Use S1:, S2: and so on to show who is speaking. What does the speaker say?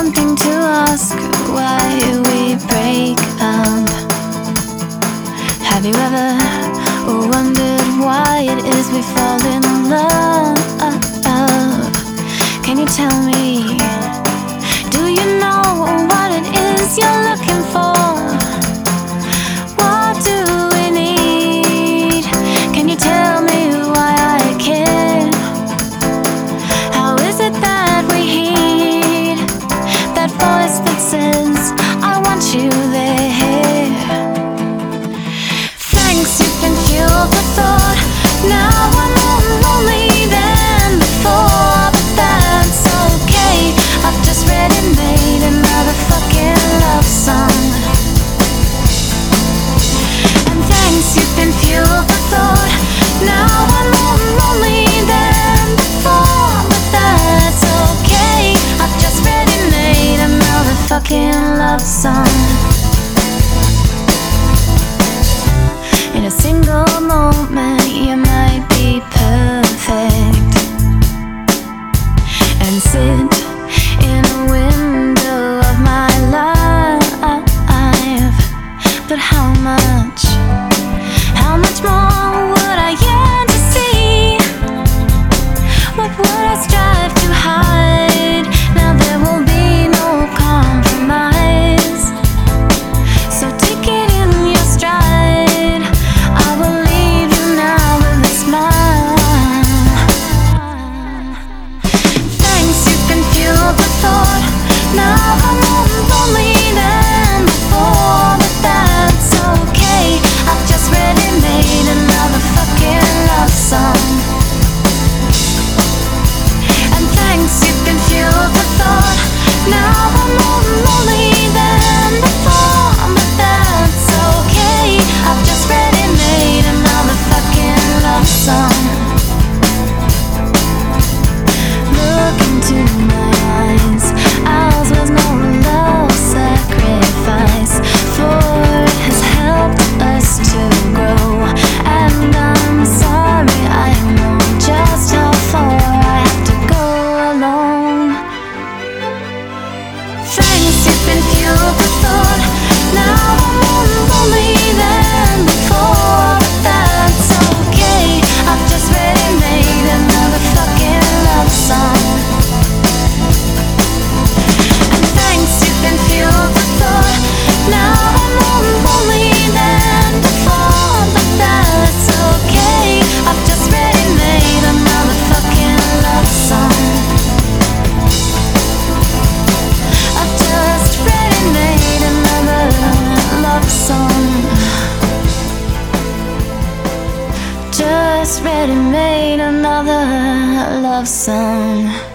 S1: something to ask why we break up. Have you ever wondered why it is we fall in love? Can you tell me? Do you know what it is you're looking for? What do we need? Can you tell me why I care? How is it that we heed that voice that says, I want you there? Thanks, you've been fueled with thought. Now I'm more lonely than before, but that's okay. I've just read and made another fucking love song. And thanks, you've been fueled with thought. Now I'm more lonely than before, but that's okay. I've just read and made another fucking love song. In a single moment, you might be perfect and sit in a window of my life. But how much more would I yearn to see? What would I strive to hide? Now there will be no compromise. So take it in your stride. I will leave you now with a smile. Thanks, you've been fueled with thought. Now I'm more lonely than before, but that's okay. I've just read and made another fucking love song. And thanks, you've been fueled with thought. Now I'm more lonely than before, but that's okay. I've just read and made another fucking love song. Look into my eyes. Ours was no love sacrifice, for it has helped us to grow. And I'm sorry, I know just how far I have to go alone. Thanks, you've been fueled with thought. Now I'm more lonely than before, but that's okay. I've just read and made another fucking love song. And thanks, you've been fueled with thought. Now I'm more lonely than before, but that's okay. I've just read and made another fucking love song. I've just read and made another love song. Just read and made another love song.